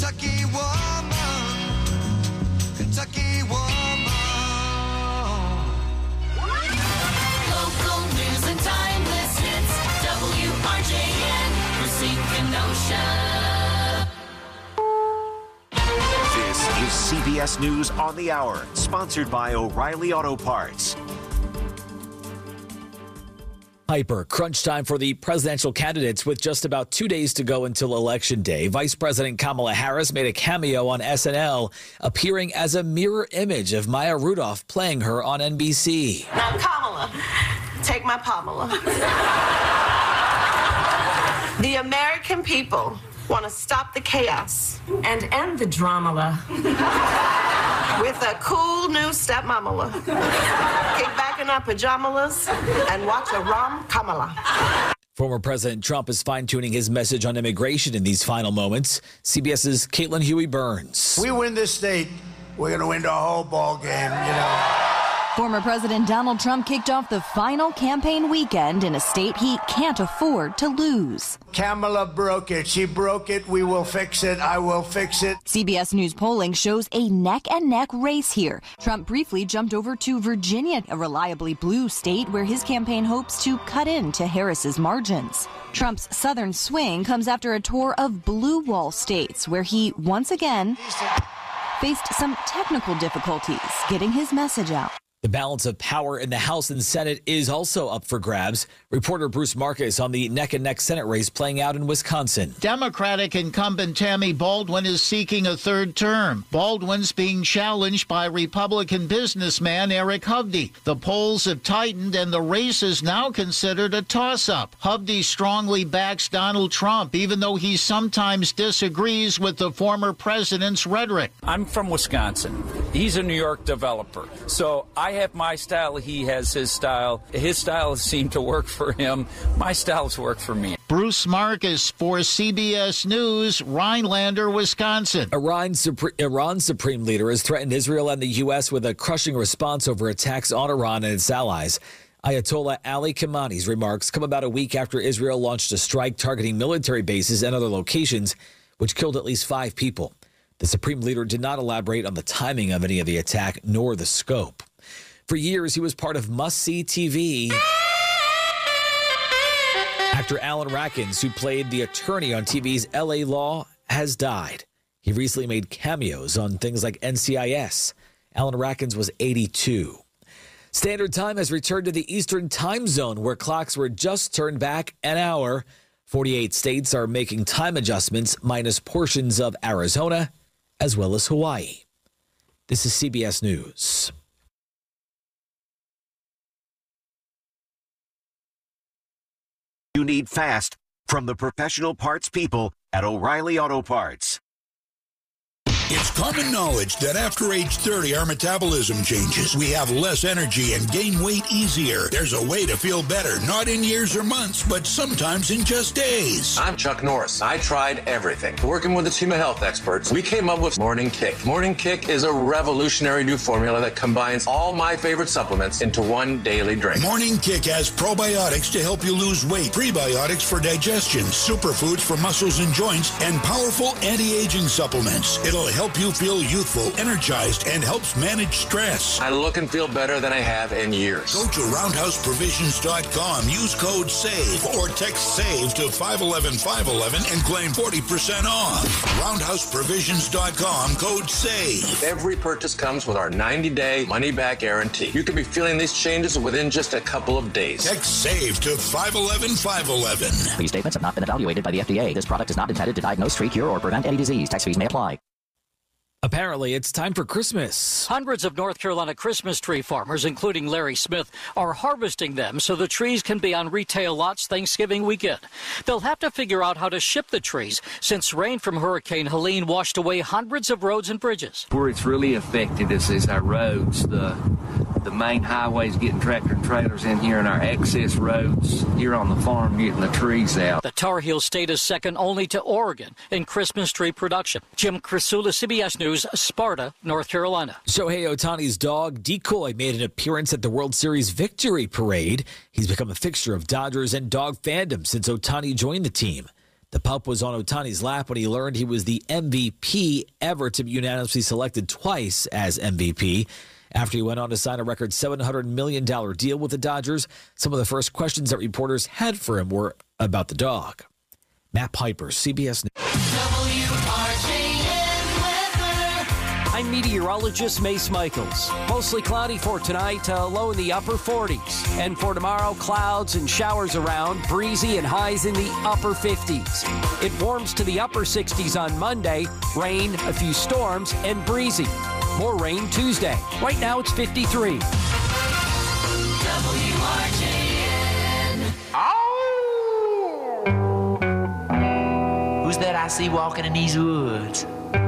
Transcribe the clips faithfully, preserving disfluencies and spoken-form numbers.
Kentucky woman, Kentucky woman. Local news and timeless hits, W R J N, Racine Kenosha. This is C B S News on the Hour, sponsored by O'Reilly Auto Parts. Hyper crunch time for the presidential candidates with just about two days to go until Election Day. Vice President Kamala Harris made a cameo on S N L, appearing as a mirror image of Maya Rudolph playing her on N B C. Now, Kamala, take my Pamela. The American people want to stop the chaos and end the drama with a cool new stepmamala. Kick back in our pajamas and watch a rom Kamala. Former President Trump is fine-tuning his message on immigration in these final moments. CBS's Caitlin Huey-Burns. We win this state, we're going to win the whole ball game, you know. Former President Donald Trump kicked off the final campaign weekend in a state he can't afford to lose. Kamala broke it. She broke it. We will fix it. I will fix it. C B S News polling shows a neck-and-neck race here. Trump briefly jumped over to Virginia, a reliably blue state where his campaign hopes to cut into Harris's margins. Trump's southern swing comes after a tour of blue wall states where he once again faced some technical difficulties getting his message out. The balance of power in the House and Senate is also up for grabs. Reporter Bruce Marcus on the neck-and-neck Senate race playing out in Wisconsin. Democratic incumbent Tammy Baldwin is seeking a third term. Baldwin's being challenged by Republican businessman Eric Hovde. The polls have tightened and the race is now considered a toss-up. Hovde strongly backs Donald Trump, even though he sometimes disagrees with the former president's rhetoric. I'm from Wisconsin. He's a New York developer. So I have my style, he has his style. His style seemed to work for him. My styles work for me. Bruce Marcus for C B S News, Rhinelander, Wisconsin. Iran, Supre- Iran's supreme leader has threatened Israel and the U S with a crushing response over attacks on Iran and its allies. Ayatollah Ali Khamenei's remarks come about a week after Israel launched a strike targeting military bases and other locations, which killed at least five people. The supreme leader did not elaborate on the timing of any of the attack nor the scope. For years, he was part of must-see T V. Actor Alan Rackins, who played the attorney on T V's L A Law, has died. He recently made cameos on things like N C I S. Alan Rackins was eighty-two. Standard Time has returned to the Eastern Time Zone, where clocks were just turned back an hour. forty-eight states are making time adjustments, minus portions of Arizona, as well as Hawaii. This is C B S News. You need fast from the professional parts people at O'Reilly Auto Parts. It's common knowledge that after age thirty, our metabolism changes. We have less energy and gain weight easier. There's a way to feel better, not in years or months, but sometimes in just days. I'm Chuck Norris. I tried everything. Working with a team of health experts, we came up with Morning Kick. Morning Kick is a revolutionary new formula that combines all my favorite supplements into one daily drink. Morning Kick has probiotics to help you lose weight, prebiotics for digestion, superfoods for muscles and joints, and powerful anti-aging supplements. It'll help you feel youthful, energized, and helps manage stress. I look and feel better than I have in years. Go to roundhouse provisions dot com, use code SAVE, or text SAVE to five one one five one one and claim forty percent off. roundhouse provisions dot com, code SAVE. Every purchase comes with our ninety-day money-back guarantee. You could be feeling these changes within just a couple of days. Text SAVE to five one one five one one. These statements have not been evaluated by the F D A. This product is not intended to diagnose, treat, cure, or prevent any disease. Tax fees may apply. Apparently, it's time for Christmas. Hundreds of North Carolina Christmas tree farmers, including Larry Smith, are harvesting them so the trees can be on retail lots Thanksgiving weekend. They'll have to figure out how to ship the trees since rain from Hurricane Helene washed away hundreds of roads and bridges. Where it's really affected us is our roads, the the main highways getting tractor and trailers in here, and our access roads here on the farm getting the trees out. The Tar Heel State is second only to Oregon in Christmas tree production. Jim Crisula, C B S News, Sparta, North Carolina. Shohei Ohtani's dog, Decoy, made an appearance at the World Series Victory Parade. He's become a fixture of Dodgers and dog fandom since Ohtani joined the team. The pup was on Ohtani's lap when he learned he was the M V P ever to be unanimously selected twice as M V P. After he went on to sign a record seven hundred million dollars deal with the Dodgers, some of the first questions that reporters had for him were about the dog. Matt Piper, C B S News. W R J N weather. I'm meteorologist Mace Michaels. Mostly cloudy for tonight, uh, low in the upper forties. And for tomorrow, clouds and showers around, breezy and highs in the upper fifties. It warms to the upper sixties on Monday, rain, a few storms, and breezy. More rain Tuesday. Right now it's fifty-three. W R J N. Who's that I see walking in these woods?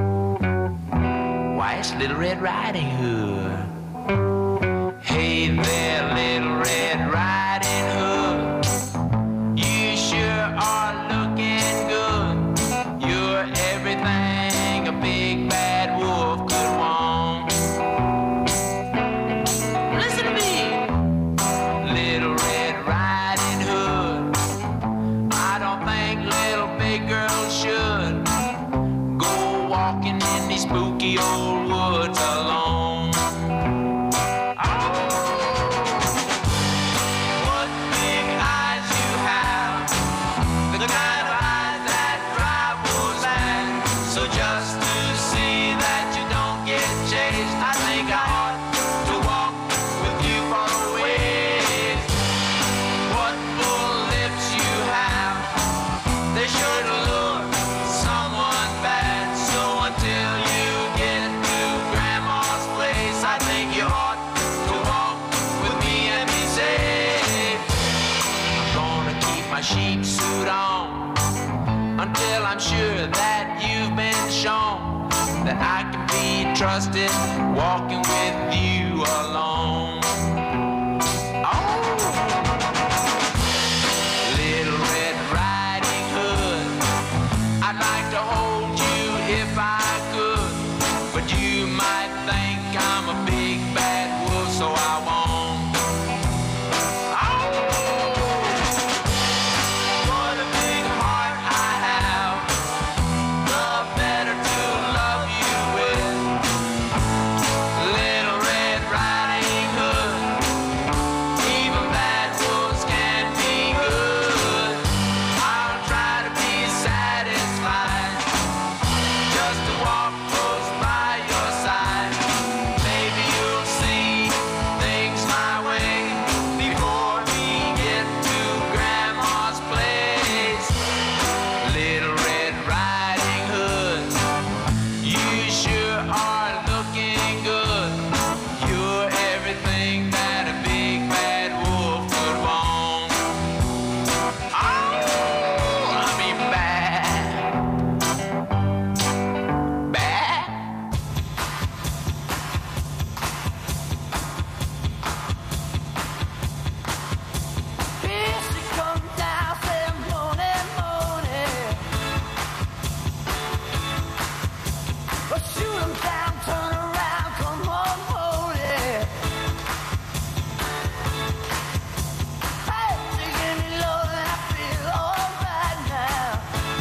Why, it's Little Red Riding Hood. Hey there, Little Red Riding Hood. You sure are looking good. You're everything a big bad wolf could want. Listen to me, Little Red Riding Hood. I don't think little big girls should go walking in these spooky old woods alone. Oh, what big eyes you have, the kind of eyes that drive wolves mad. So just to see that you don't get chased, I think I ought to walk with you for a ways. What full lips you have, they sure to lure someone bad. So until you get to Grandma's place, I think you ought to walk with me and be safe. I'm gonna keep my sheep suit on until I'm sure that you've been shown that I can be trusted walking with you alone. Oh, Little Red Riding Hood, I'd like to hold you if I could, but you might think I'm a big bad wolf, so I won't. Oh, what a big heart I have, the better to love you with. Little Red Riding Hood, even bad wolves can be good. I'll try to be satisfied just to walk close by your side. Maybe you'll see things my way before we get to Grandma's place. Little Red Riding Hood, you sure are looking good. You're everything that a big bad wolf could want. Oh, I mean bad. Bad. Here she comes down, say morning, morning. Well, shoot 'em down, turn around, come on, morning. Hey, she give me love and I feel alright now.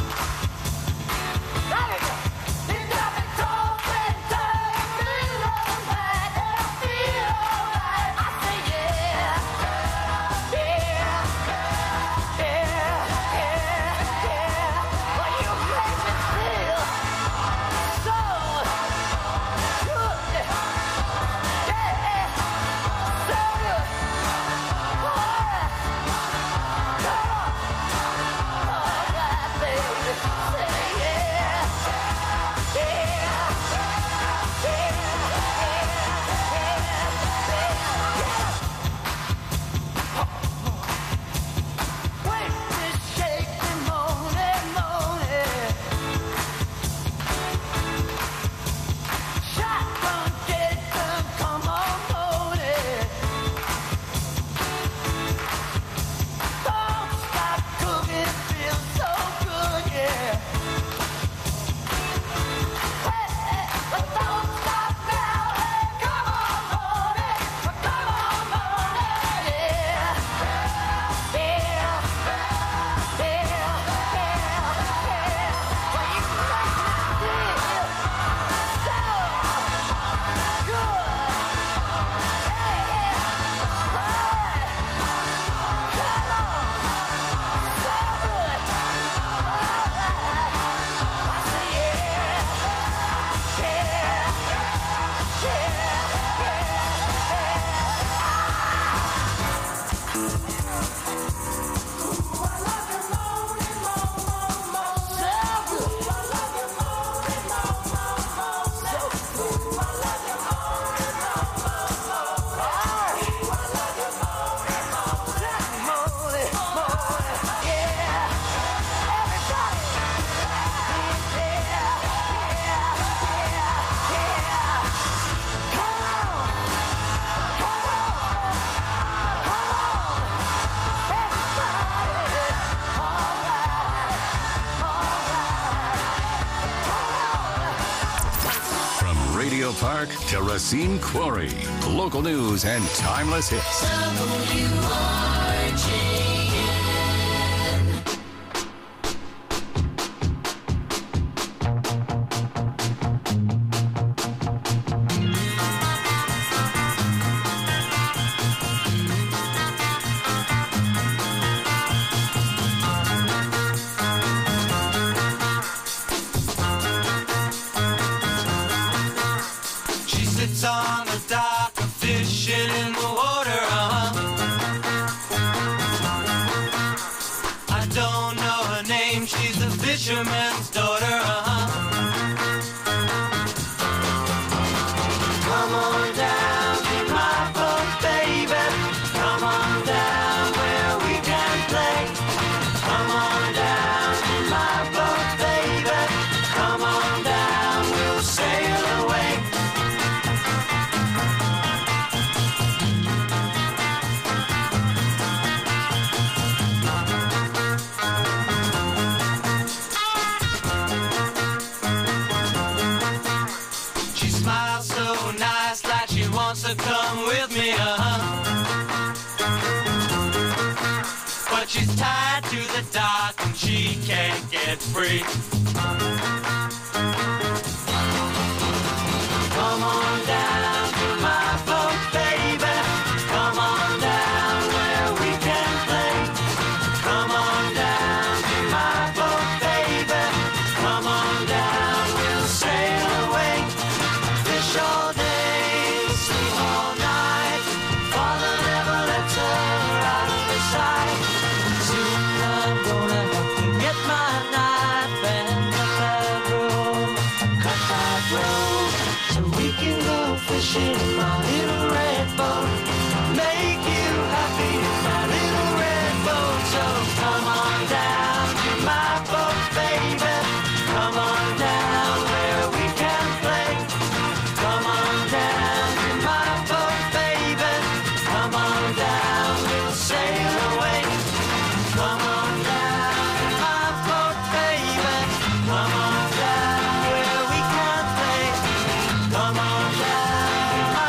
There you go. You got me talking, turning me alright, and I feel alright. I say yeah, yeah, yeah, yeah, yeah. Well, you make me feel so Memorial Park to Racine Quarry. Local news and timeless hits. W R J N. She sits on the dock, fishing in the water, uh-huh. I don't know her name, she's a fisherman's daughter, uh-huh. Come on down to my boat, baby. Come on down where we can play. Come on down to my boat, baby. Come on down, we'll sail away. She smiles so nice, like she wants to come with me, uh-huh. But she's tied to the dock and she can't get free. Come on down to my boat, baby. Come on down where we can play. Come on down to my boat, baby. Come on down, we'll sail away. Fish all day, sleep all night. Father never lets her out of his sight. Soon I'm gonna have to get my knife and cut that rope, cut that rope, so we can go fishing in my little red boat. Make you happy in my little red boat. So come on down to my boat, baby. Come on down where we can play. Come on down to my boat, baby. Come on down, we'll sail away. Come on down to my boat, baby. Come on down where we can play. Come on down to my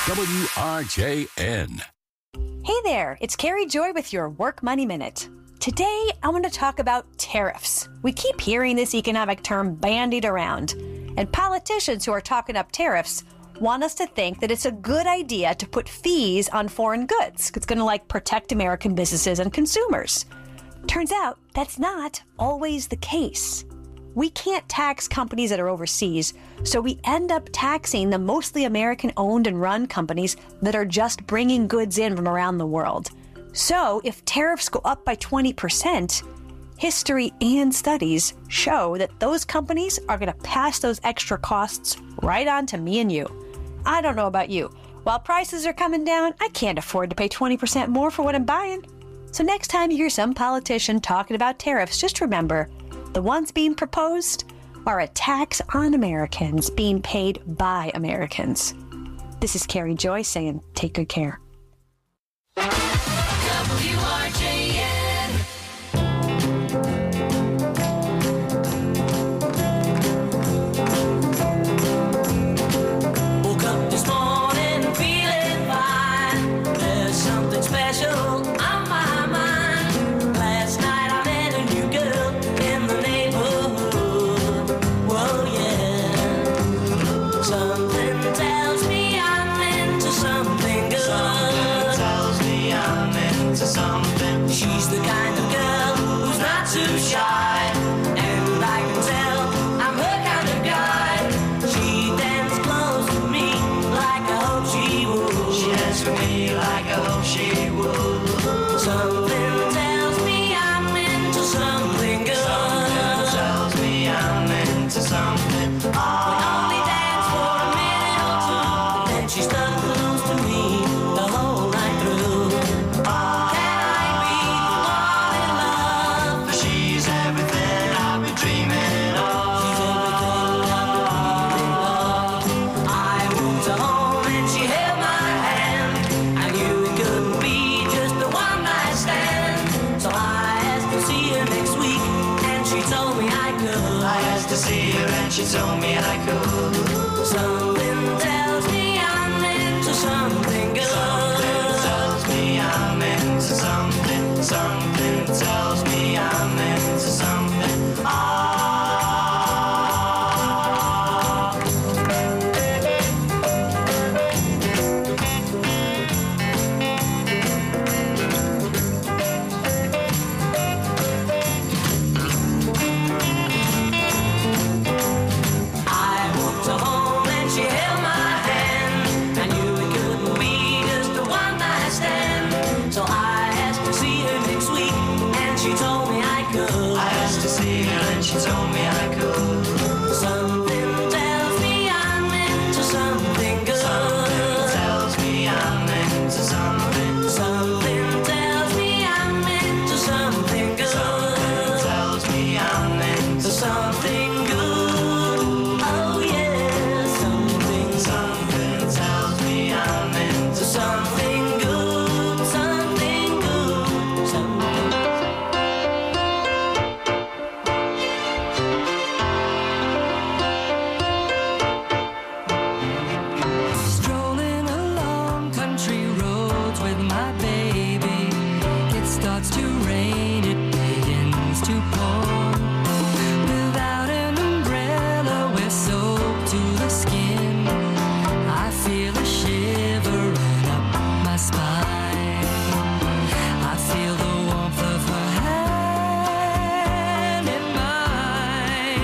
W R J N. Hey there, it's Carrie Joy with your Work Money Minute. Today, I want to talk about tariffs. We keep hearing this economic term bandied around, and politicians who are talking up tariffs want us to think that it's a good idea to put fees on foreign goods. It's going to like protect American businesses and consumers. Turns out that's not always the case. We can't tax companies that are overseas, so we end up taxing the mostly American-owned and run companies that are just bringing goods in from around the world. So if tariffs go up by twenty percent, history and studies show that those companies are going to pass those extra costs right on to me and you. I don't know about you. While prices are coming down, I can't afford to pay twenty percent more for what I'm buying. So next time you hear some politician talking about tariffs, just remember, the ones being proposed are a tax on Americans being paid by Americans. This is Carrie Joy saying, take good care. W R J N. Woke up this morning feeling fine. There's something special on my mind. Last night I met a new girl in the neighborhood. Whoa, yeah. Something tells me I'm into something good. Something tells me I'm into something. She's the kind of girl who's not too shy, and I can tell I'm her kind of guy. She danced close to me like I hope she would. She danced with me like I hope she would. Something tells me I'm into something good. Something tells me I'm into something. We only danced for a minute or two, then she stuck close to me the whole night through. Can I be the one in love? For she's everything I've been dreaming of. She's everything I've been dreaming of. I moved her home and she held my hand. I knew it couldn't be just a one night stand. So I asked to see her next week, and she told me I could. I asked to see her and she told me I could. Something tells me I'm into something good. Something tells me I'm into something. Something tells me I'm into something. Ah. I walked her home and she held my hand. I knew it couldn't be just a one night stand. So I asked to see her next week, and she told me I could. I asked to see her and she told me I could. Something tells me I'm into something good. Something tells me I'm into something. Something tells me I'm into something good. Something tells me I'm into something good. Oh yeah, something. Something tells me I'm into something good. Something good. Something. Strolling along country roads with my baby. It starts to rain, it begins to pour. Without an umbrella, we're soaked to the skin. I feel a shiver run up my spine. I feel the warmth of her hand in mine.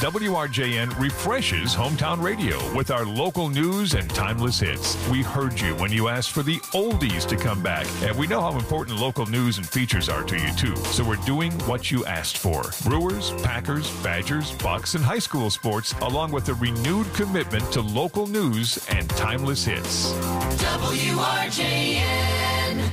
W R J N refreshes hometown radio with our local news and timeless hits. We heard you when you asked for the oldies to come back, and we know how important local news and features are to you too. So we're doing what you asked for. Brewers, Packers, Badgers, Bucks, and high school sports, along with a renewed commitment to local news and timeless hits. W R J N.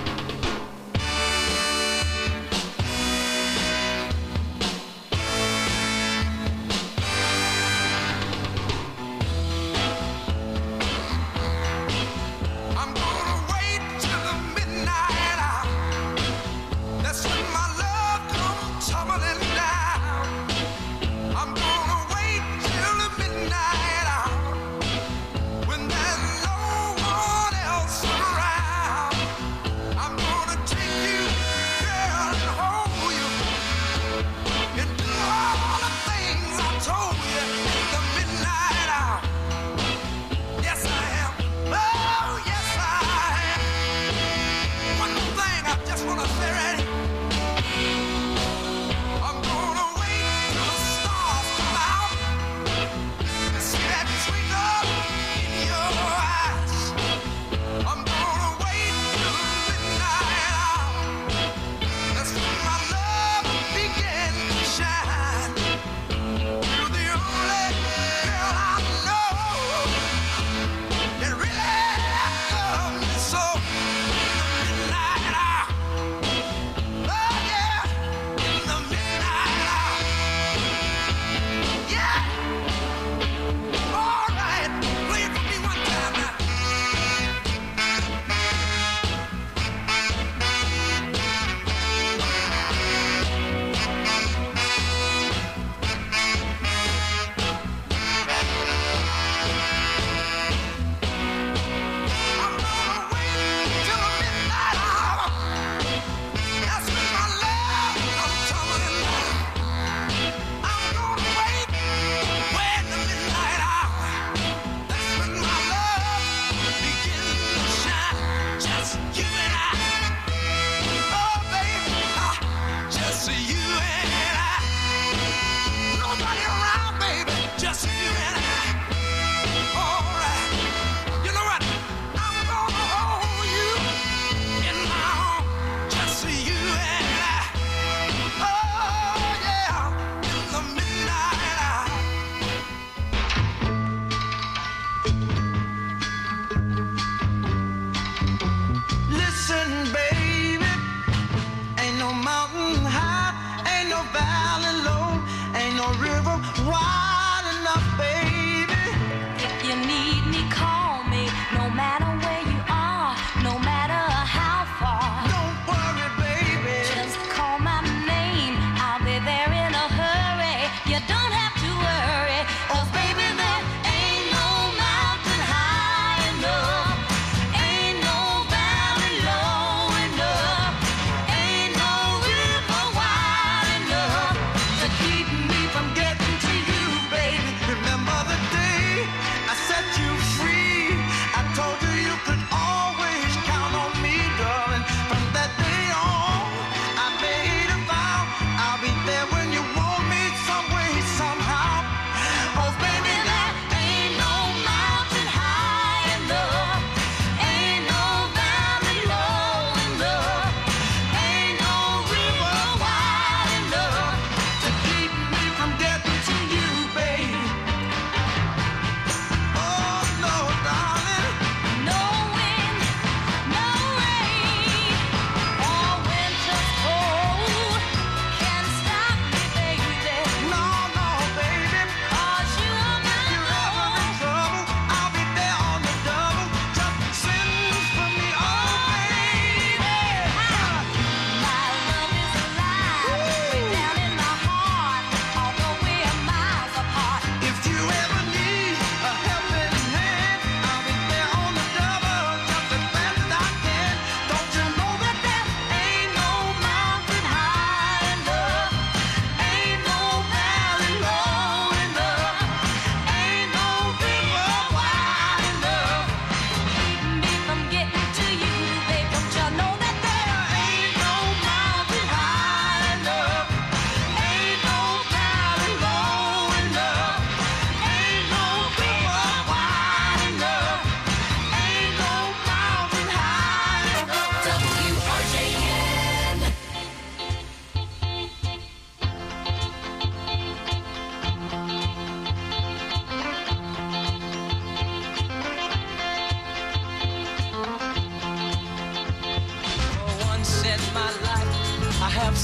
I'm gonna wait till the midnight hour. That's when my love comes tumbling down. I'm gonna wait till the midnight hour when there's no one else around.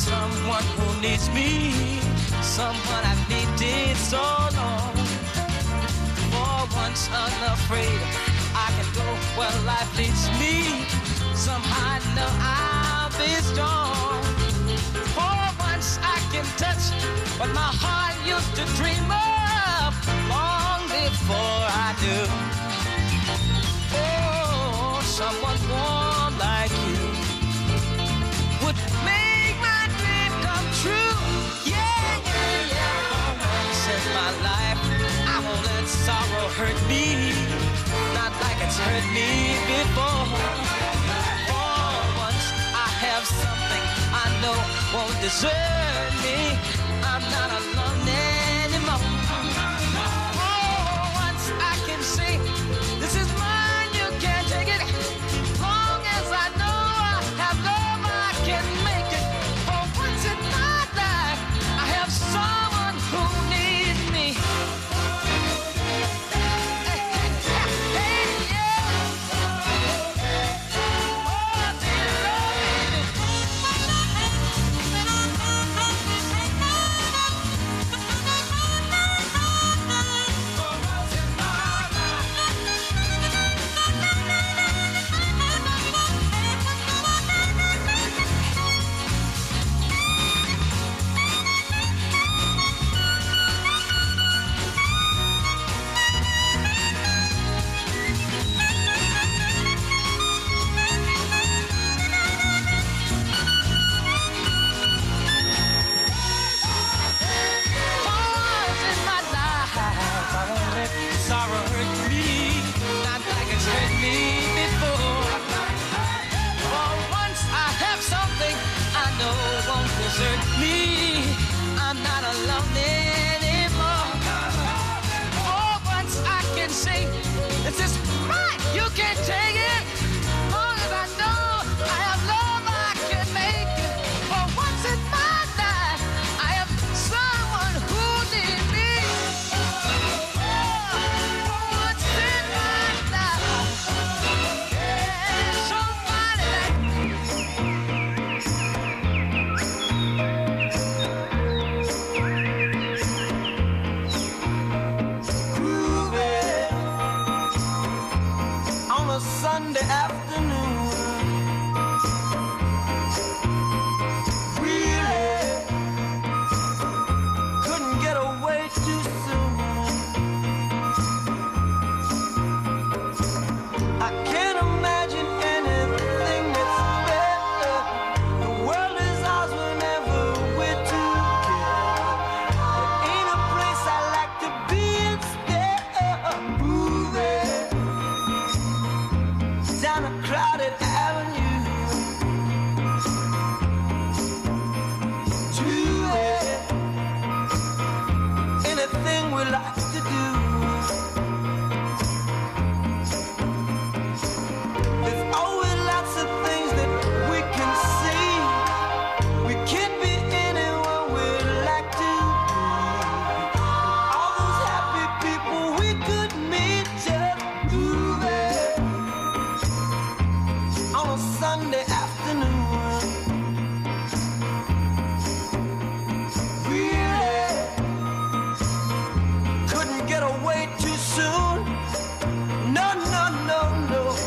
someone who needs me, someone I've needed so long. For once unafraid, I can go where life leads me. Somehow I know I'll be strong. For once I can touch what my heart used to dream of long before I do. Oh, someone warm like you would make my dream come true. Yeah, yeah, yeah. For once in my life, I won't let sorrow hurt me, not like it's hurt me before. For once I have something I know won't desert me. I'm not alone anymore. For once I can say, this is mine, you can't take it. Long as I know I have love, I can make it. For once in my life, I have someone who needs me. Hey, hey, yeah. Oh, do you love me? Sorrow hurt me, not like it's hurt me before. For once I have something I know won't desert me. I'm not alone anymore. For once I can say, this is mine, you can't take it. Long as I know I have love, I can make it. For once in my life, I have someone who needs me. Sunday afternoon, really couldn't get away too soon. I can't imagine anything that's better. The world is ours whenever we're together. There ain't a place I like to be instead of moving down a crowded avenue to it. Anything we like to do. There's always lots of things that we can see. We can't be anywhere we'd like to be. All those happy people we could meet just moving on a Sunday afternoon. Really couldn't get away too soon. No, no, no, no.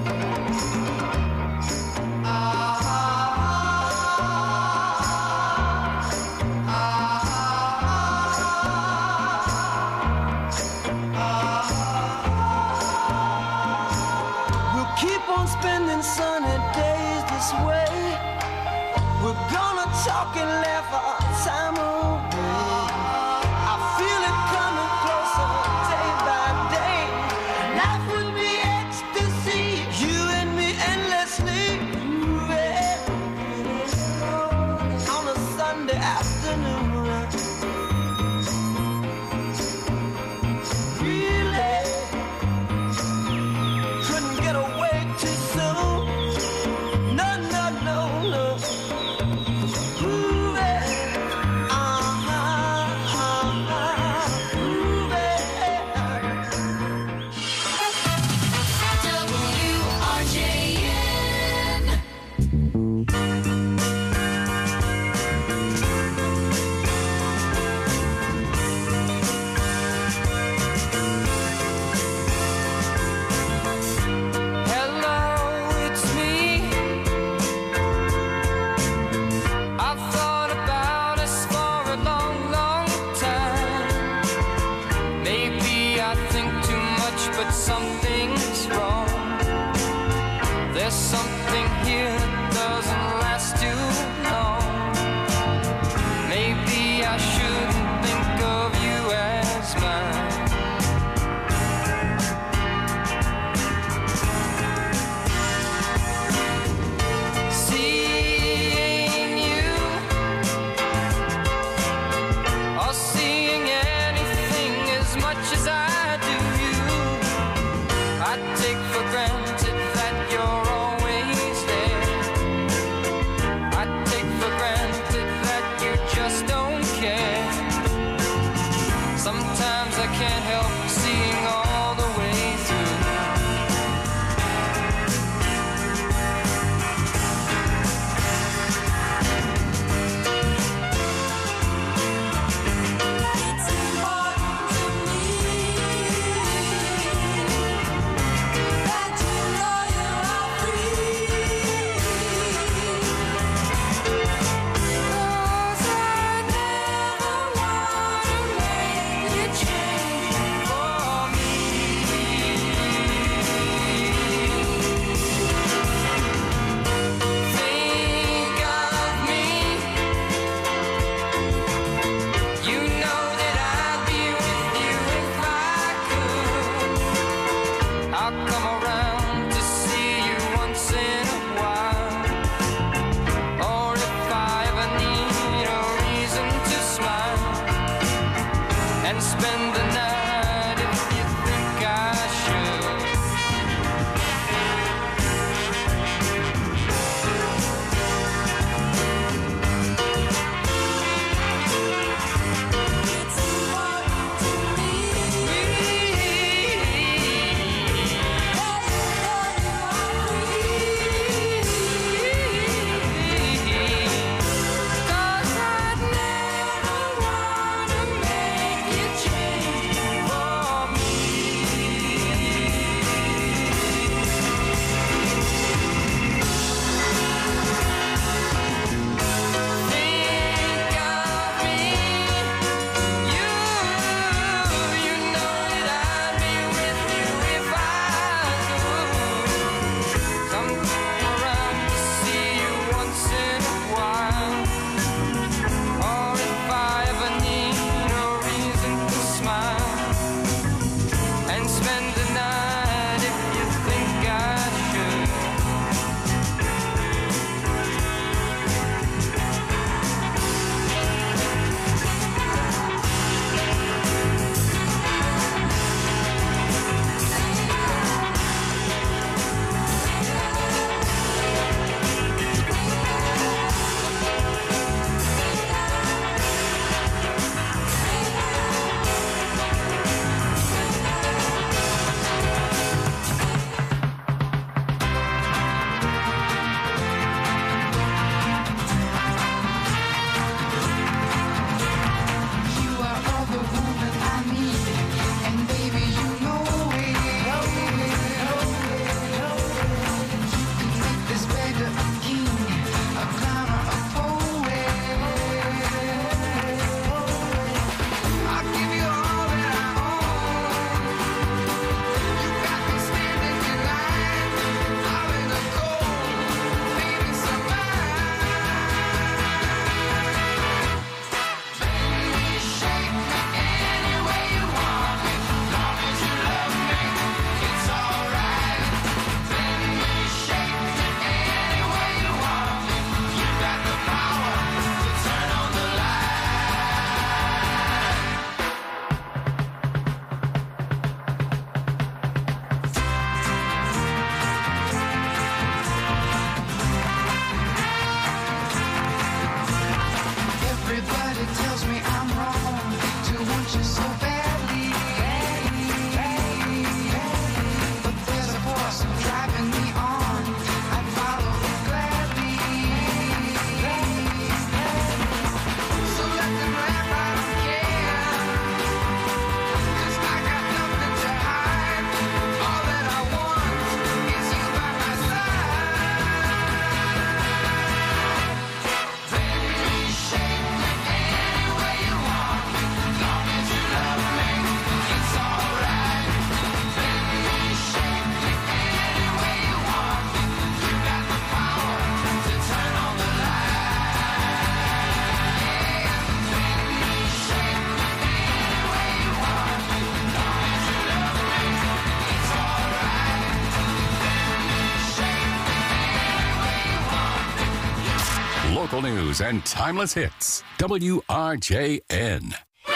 We'll keep on spending sunny days this way. We're gonna talk and laugh our time away. I feel it coming closer day by day. Life would be ecstasy, you and me endlessly moving on a Sunday afternoon. Really couldn't get away too soon. No, no, no, no. Moving something's wrong. There's something here that doesn't last too long. Maybe I shouldn't think of you as mine. Seeing you or seeing anything as much as I do you, I take for granted that you're always there. I take for granted that you just don't care. Sometimes I can't help seeing all the way through. It's important to me that you know you are free. 'Cause I never wanna make you change for me. Think of me. You know that I'd be with you if I could. I'll come around to see you once in a while. Or if I ever need a reason to smile and spend the night if you think I should. It's important to me that Local news and timeless hits. W R J N.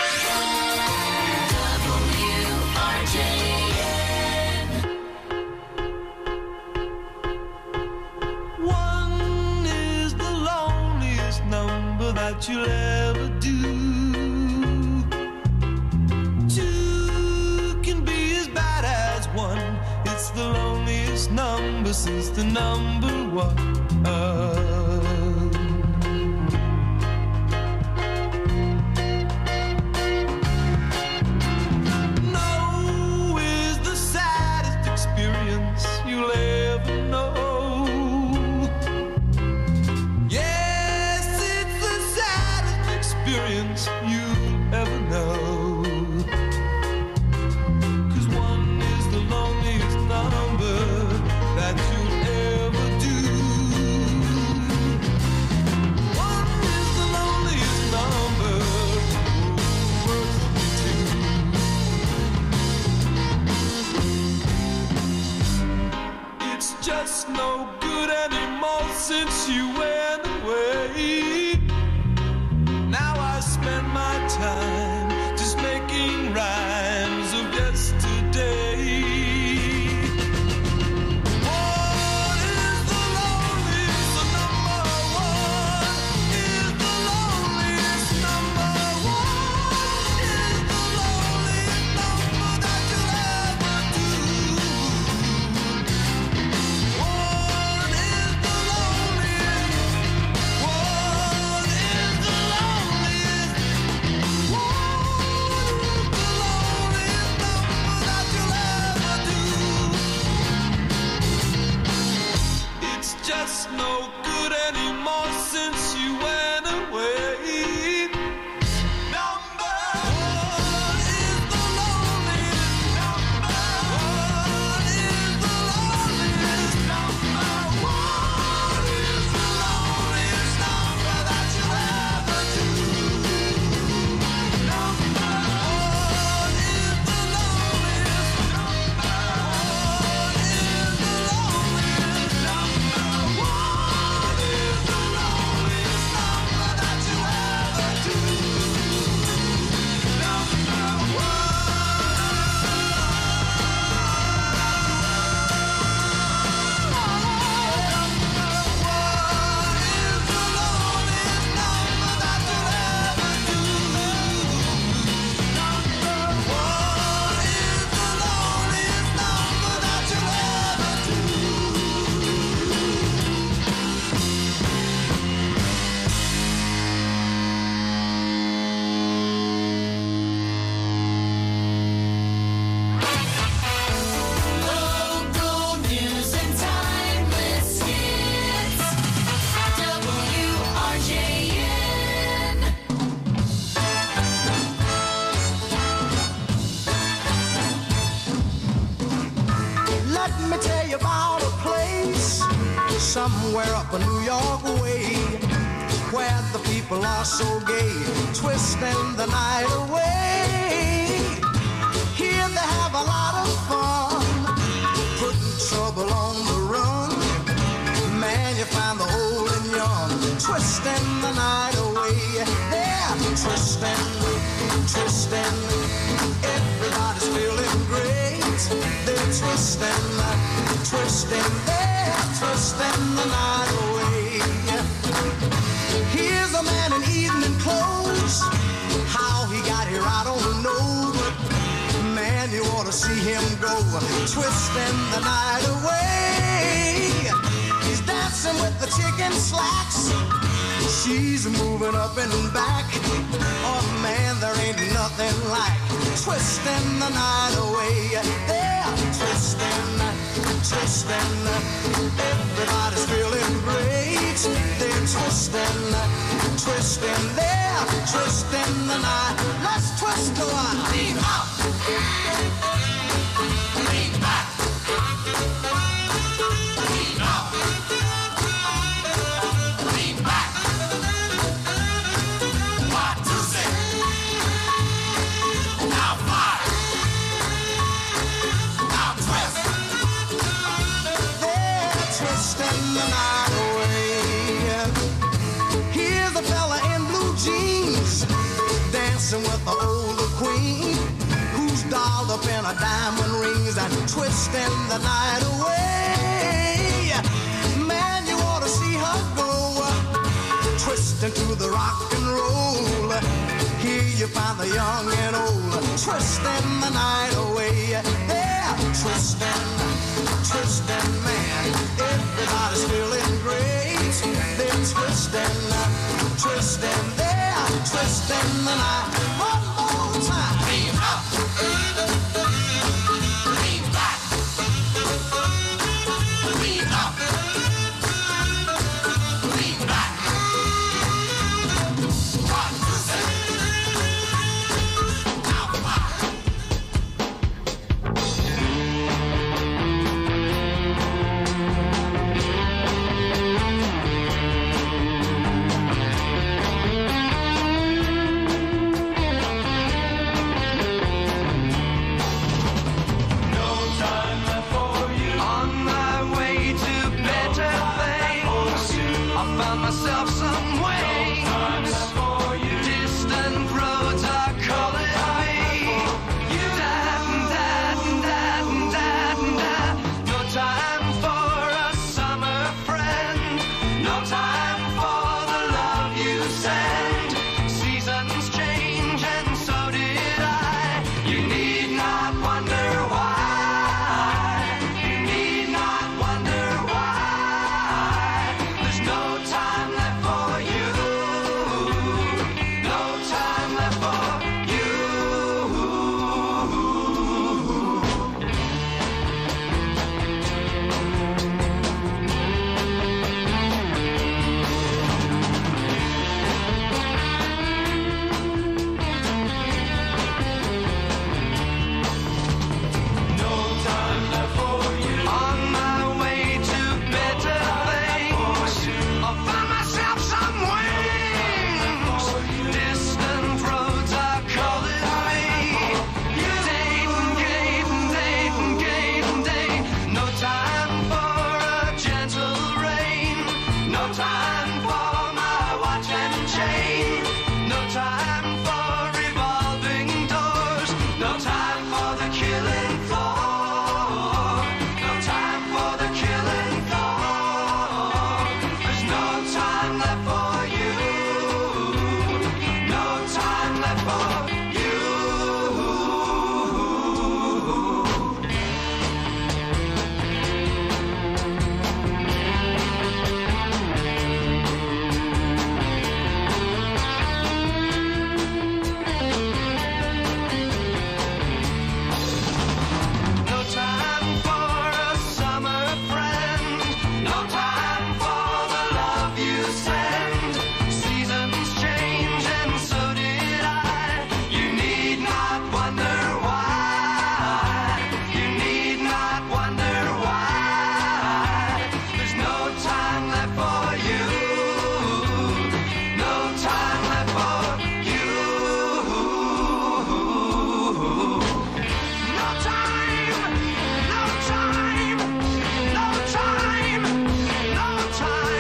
One is the loneliest number that you'll ever do. Two can be as bad as one. It's the loneliest number since the number one. No is the saddest experience you'll ever know. Yes, it's the saddest experience you'll ever know. 'Cause one is the loneliest number that you'll ever do. One is the loneliest number, worth two. It's just no good anymore since you went away. Now I spend my time just making rhymes of yesterday. One is the loneliest, the number one is the loneliest number. One is the loneliest number that you'll ever do. One is the loneliest. One is the loneliest. One is the loneliest number that you'll ever do. It's just no good anymore since you went away. Number one is the loneliest. Number one is the loneliest. Number one is the loneliest number that you'll ever do. Number one is the loneliest. Number one is the loneliest. Number one is the loneliest number that you'll ever do. Number one. Local news and timeless hits. W R J N. Let me tell you about a place somewhere up a New York way where the people are so gay, twisting the night away. Here they have a lot of fun, putting trouble on the run. Man, you find the old and young, twisting the night away. They're twisting, twisting. Everybody's feeling great. They're twisting, twisting. They're twisting the night away. Here's a man in evening clothes. How he got here, I don't know. But man, you ought to see him go, twisting the night away. He's dancing with the chicken slacks. She's moving up and back. Oh man, there ain't nothing like twisting the night away. They're twisting, twisting. Everybody's feeling great. They're twisting, twisting. They're twisting the night. Let's twist a while. Lean up, lean back, lean up, lean back. One, two, six. Now five. Now twist. They're twisting the night away. twisting the night away. Man, you ought to see her go, twisting to the rock and roll. Here you find the young and old, twisting the night away. They're twisting, twisting, man. Everybody's feeling great. They're twisting, twisting, they're twisting the night.